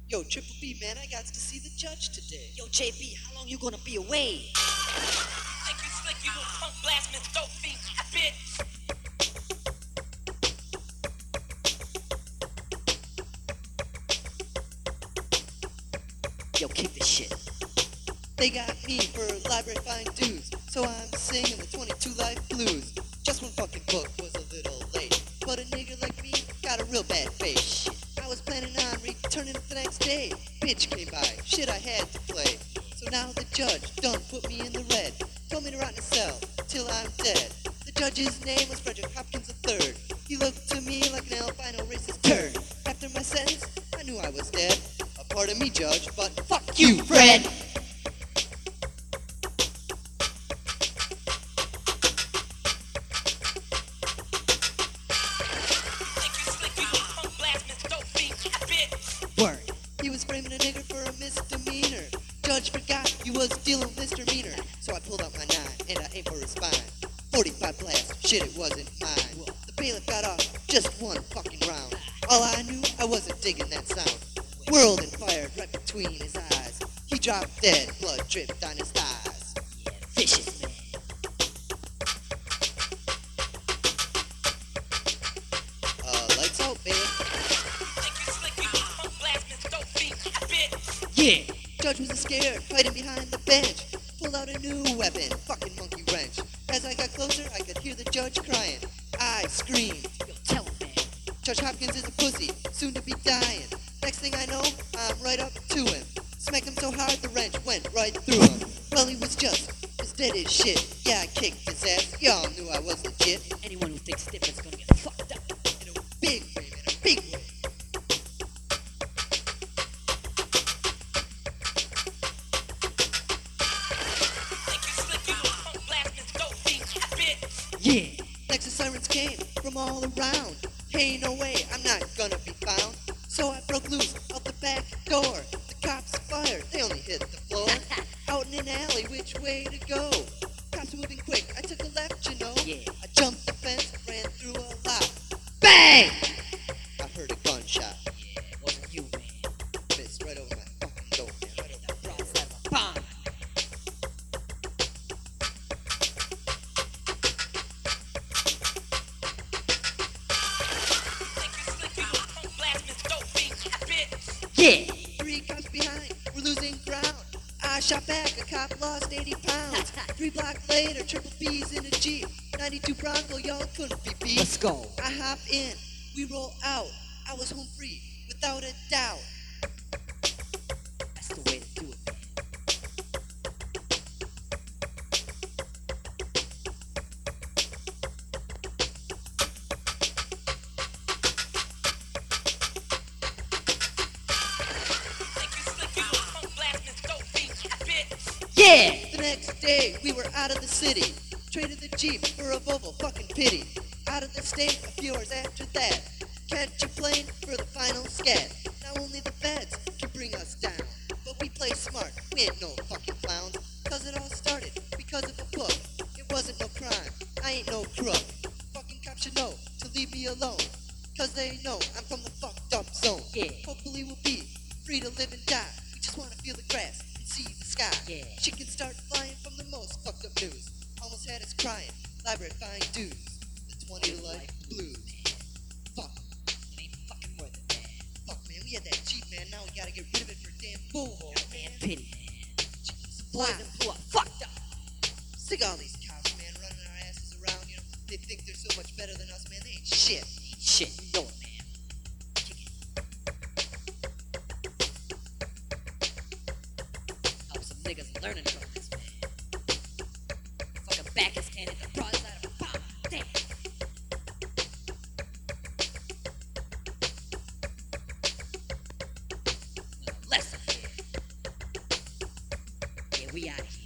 Yo, Triple B, man, I got to see the judge today. Yo, JB, how long you gonna be away? Think you slick, you little punk blasting dope fiend, bitch. Yo, kick this shit. They got me for library fine dues, so I'm singing the 22 Life Blues. Just one fucking book was a little late, but a nigga like me got a real bad face. I was planning on returning it the next day. Bitch came by, shit I had to play. So now the judge done put me in the red, told me to rot in a cell till I'm dead. The judge's name was Frederick Hopkins III. He looked to me like an albino racist turd. After my sentence, I knew I was dead. Pardon me, Judge, but fuck you, Fred! Think you slick, you little punk blasting dope fiend, bitch. Word. He was framing a nigger for a misdemeanor. Judge forgot he was dealing with misdemeanor. So I pulled out my 9 and I aimed for his spine. 45 blast, shit, it wasn't mine. The bailiff got off just one fucking round. All I knew, I wasn't digging that sound. Whirled and fired right between his eyes. He dropped dead, blood dripped on his thighs. Yeah, vicious, man. Lights out, baby. Think you slick, you little punk blasting dope fiend, bitch. Yeah. Judge was scared, hiding behind the bench. Pulled out a new weapon, fucking monkey wrench. As I got closer, I could hear the judge crying. I screamed. Yo, tell him, man. Judge Hopkins is a pussy, soon to be dying. Next thing I know, I'm right up to him. Smacked him so hard the wrench went right through him. Well, he was just as dead as shit. Yeah, I kicked his ass. Y'all knew I was legit. Anyone who thinks different's gonna get fucked up. In a big way, man, a big way. Think you slick, you little punk blasting dope fiend, bitch. Yeah. Next the sirens came from all around. Hey, no way, I'm not gonna be found. So I broke loose out the back door. The cops fired, they only hit the floor. Out in an alley, which way to go? Cops moving quick, I took a left, you know. Yeah. I jumped the fence, ran through a lot. Bang! I heard a gunshot. Yeah, it wasn't you, man. Missed right over my fucking door, man. Right over That my broad's door. out of a bomb. Think you slick, you little punk blasting dope fiend, bitch. Yeah. 3 cops behind, we're losing ground. I shot back, a cop lost 80 pounds. 3 blocks later, Triple B's in a Jeep. 92 Bronco, y'all couldn't be beat. Let's go. I hop in, we roll out. I was home free, without a doubt. That's the way to do it, man. Think you slick, you little punk blasting dope fiend, bitch. Yeah. The next day, we were out of the city. Traded the Jeep for a Volvo, fucking pity. Out of the state, a few hours after that. Catch a plane for the final scat. Now only the feds can bring us down. But we play smart, we ain't no fucking clowns. Cause it all started because of a book. It wasn't no crime, I ain't no crook. Fucking cops should know to leave me alone. Cause they know I'm from the fucked up zone. Yeah. Hopefully we'll be free to live and die. We just wanna feel the grass and see the sky. Yeah. Chickens start flying from the most fucked up news. Almost had us crying. Library fine dues. The 20 to life blues. Fuck, It ain't fucking worth it, man. fuck, man. We had that Jeep, man. Now we gotta get rid of it for a damn bullhole, Man, man. pity, man. Wow. Boys and poor fucked up. Sick of all these cops, man, running our asses around, you know. They think they're so much better than us, man. They ain't shit. Ain't shit, you know it, man. Kick it. Hope some niggas learning from this, man. Fucking Bacchus can't hit the broadside of a bomb. Damn. Lesson here. Yeah, we out of here.